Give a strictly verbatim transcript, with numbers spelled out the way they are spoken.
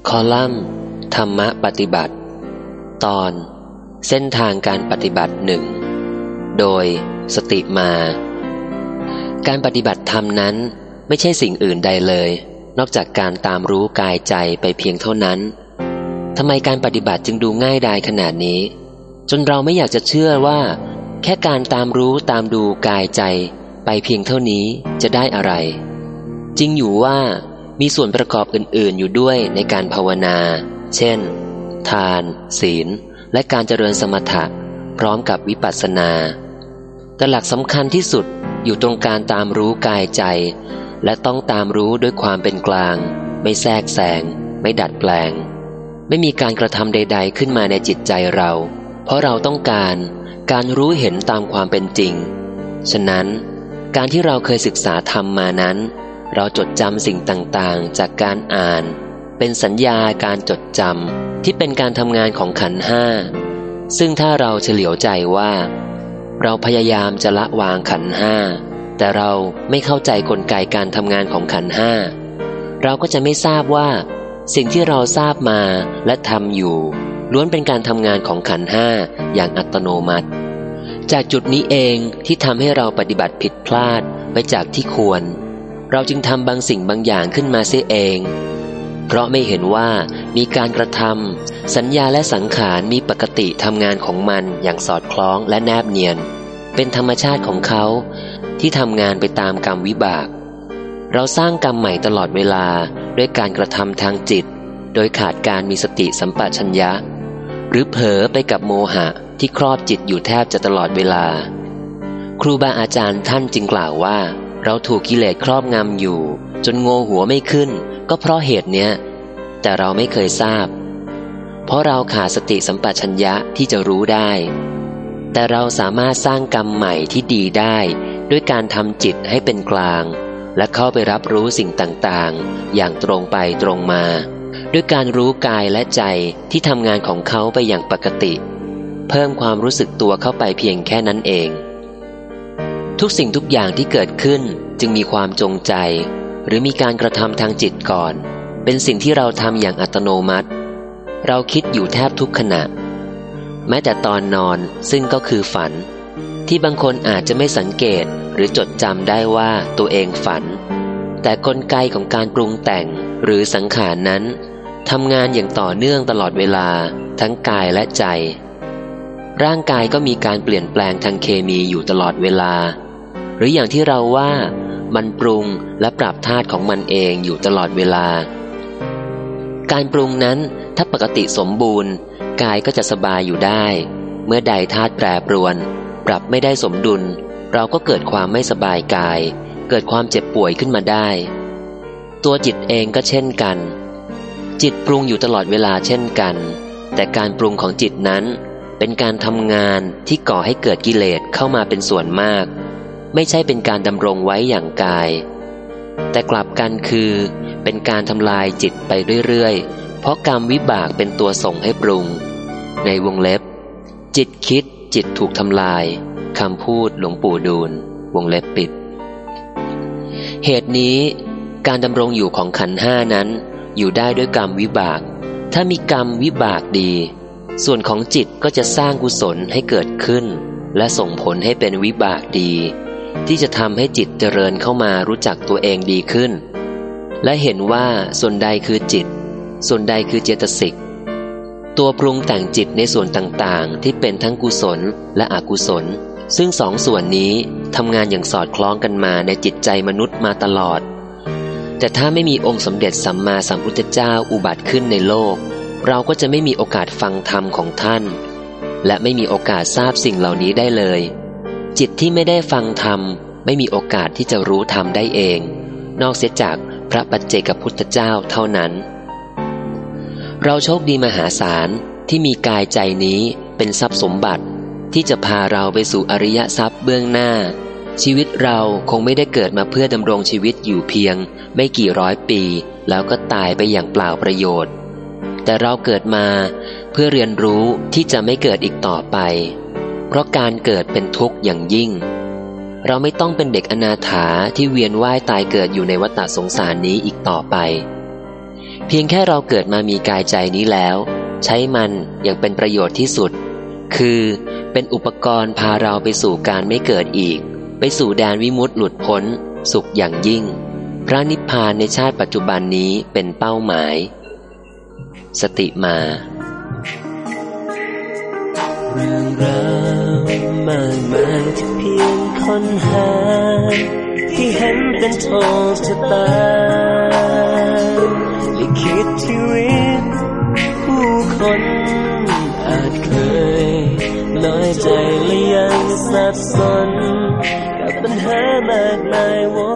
คอลัมน์ธรรมะปฏิบัติตอนเส้นทางการปฏิบัติหนึ่งโดยสติมาการปฏิบัติธรรมนั้นไม่ใช่สิ่งอื่นใดเลยนอกจากการตามรู้กายใจไปเพียงเท่านั้นทำไมการปฏิบัติจึงดูง่ายดายขนาดนี้จนเราไม่อยากจะเชื่อว่าแค่การตามรู้ตามดูกายใจไปเพียงเท่านี้จะได้อะไรจริงอยู่ว่ามีส่วนประกอบอื่นๆอยู่ด้วยในการภาวนาเช่นทานศีลและการเจริญสมถะพร้อมกับวิปัสสนาแต่หลักสำคัญที่สุดอยู่ตรงการตามรู้กายใจและต้องตามรู้ด้วยความเป็นกลางไม่แทรกแซงไม่ดัดแปลงไม่มีการกระทำใดๆขึ้นมาในจิตใจเราเพราะเราต้องการการรู้เห็นตามความเป็นจริงฉะนั้นการที่เราเคยศึกษาธรรมมานั้นเราจดจำสิ่งต่างๆจากการอ่านเป็นสัญญาการจดจำที่เป็นการทำงานของขันธ์ห้าซึ่งถ้าเราเฉลียวใจว่าเราพยายามจะละวางขันธ์ห้าแต่เราไม่เข้าใจกลไกการทำงานของขันธ์ห้าเราก็จะไม่ทราบว่าสิ่งที่เราทราบมาและทำอยู่ล้วนเป็นการทำงานของขันธ์ห้าอย่างอัตโนมัติจากจุดนี้เองที่ทำให้เราปฏิบัติผิดพลาดไปจากที่ควรเราจึงทำบางสิ่งบางอย่างขึ้นมาเสียเองเพราะไม่เห็นว่ามีการกระทำสัญญาและสังขารมีปกติทำงานของมันอย่างสอดคล้องและแนบเนียนเป็นธรรมชาติของเขาที่ทำงานไปตามกรรมวิบากเราสร้างกรรมใหม่ตลอดเวลาด้วยการกระทำทางจิตโดยขาดการมีสติสัมปชัญญะหรือเผลอไปกับโมหะที่ครอบจิตอยู่แทบจะตลอดเวลาครูบาอาจารย์ท่านจึงกล่าวว่าเราถูกกิเลสครอบงำอยู่จนโงหัวไม่ขึ้นก็เพราะเหตุเนี้ยแต่เราไม่เคยทราบเพราะเราขาดสติสัมปชัญญะที่จะรู้ได้แต่เราสามารถสร้างกรรมใหม่ที่ดีได้ด้วยการทำจิตให้เป็นกลางและเข้าไปรับรู้สิ่งต่างๆอย่างตรงไปตรงมาด้วยการรู้กายและใจที่ทำงานของเขาไปอย่างปกติเพิ่มความรู้สึกตัวเข้าไปเพียงแค่นั้นเองทุกสิ่งทุกอย่างที่เกิดขึ้นจึงมีความจงใจหรือมีการกระทำทางจิตก่อนเป็นสิ่งที่เราทำอย่างอัตโนมัติเราคิดอยู่แทบทุกขณะแม้แต่ตอนนอนซึ่งก็คือฝันที่บางคนอาจจะไม่สังเกตหรือจดจำได้ว่าตัวเองฝันแต่กลไกของการปรุงแต่งหรือสังขารนั้นทำงานอย่างต่อเนื่องตลอดเวลาทั้งกายและใจร่างกายก็มีการเปลี่ยนแปลงทางเคมีอยู่ตลอดเวลาหรืออย่างที่เราว่ามันปรุงและปรับธาตุของมันเองอยู่ตลอดเวลาการปรุงนั้นถ้าปกติสมบูรณ์กายก็จะสบายอยู่ได้เมื่อใดธาตุแปรปรวนปรับไม่ได้สมดุลเราก็เกิดความไม่สบายกายเกิดความเจ็บป่วยขึ้นมาได้ตัวจิตเองก็เช่นกันจิตปรุงอยู่ตลอดเวลาเช่นกันแต่การปรุงของจิตนั้นเป็นการทำงานที่ก่อให้เกิดกิเลสเข้ามาเป็นส่วนมากไม่ใช่เป็นการดำรงไว้อย่างกายแต่กลับกันคือเป็นการทำลายจิตไปเรื่อยๆเพราะกรรมวิบากเป็นตัวส่งให้ปรุงในวงเล็บจิตคิดจิตถูกทำลายคำพูดหลวงปู่ดูลวงเล็บปิดเหตุนี้การดำรงอยู่ของขันธ์ห้านั้นอยู่ได้ด้วยกรรมวิบากถ้ามีกรรมวิบากดีส่วนของจิตก็จะสร้างกุศลให้เกิดขึ้นและส่งผลให้เป็นวิบากดีที่จะทำให้จิตเจริญเข้ามารู้จักตัวเองดีขึ้นและเห็นว่าส่วนใดคือจิตส่วนใดคือเจตสิกตัวปรุงแต่งจิตในส่วนต่างๆที่เป็นทั้งกุศลและอกุศลซึ่งสองส่วนนี้ทำงานอย่างสอดคล้องกันมาในจิตใจมนุษย์มาตลอดแต่ถ้าไม่มีองค์สมเด็จสัมมาสัมพุทธเจ้าอุบัติขึ้นในโลกเราก็จะไม่มีโอกาสฟังธรรมของท่านและไม่มีโอกาสทราบสิ่งเหล่านี้ได้เลยจิตที่ไม่ได้ฟังธรรมไม่มีโอกาสที่จะรู้ธรรมได้เองนอกเสียจากพระปัจเจกพุทธเจ้าเท่านั้นเราโชคดีมหาศาลที่มีกายใจนี้เป็นทรัพย์สมบัติที่จะพาเราไปสู่อริยทรัพย์เบื้องหน้าชีวิตเราคงไม่ได้เกิดมาเพื่อดำรงชีวิตอยู่เพียงไม่กี่ร้อยปีแล้วก็ตายไปอย่างเปล่าประโยชน์แต่เราเกิดมาเพื่อเรียนรู้ที่จะไม่เกิดอีกต่อไปเพราะการเกิดเป็นทุกข์อย่างยิ่งเราไม่ต้องเป็นเด็กอนาถาที่เวียนว่ายตายเกิดอยู่ในวัฏสงสารนี้อีกต่อไปพียงแค่เราเกิดมามีกายใจนี้แล้วใช้มันอย่างเป็นประโยชน์ที่สุดคือเป็นอุปกรณ์พาเราไปสู่การไม่เกิดอีกไปสู่แดนวิมุตติหลุดพ้นสุขอย่างยิ่งพระนิพพานในชาติปัจจุบันนี้เป็นเป้าหมายสติมาเรื่องราวมากมายที่เพียงค้นหาที่เห็นเป็นโชคชะตาลิขิตชีวิตผู้คนอาจเคยน้อยใจและยังสับสนกับปัญหามากมายว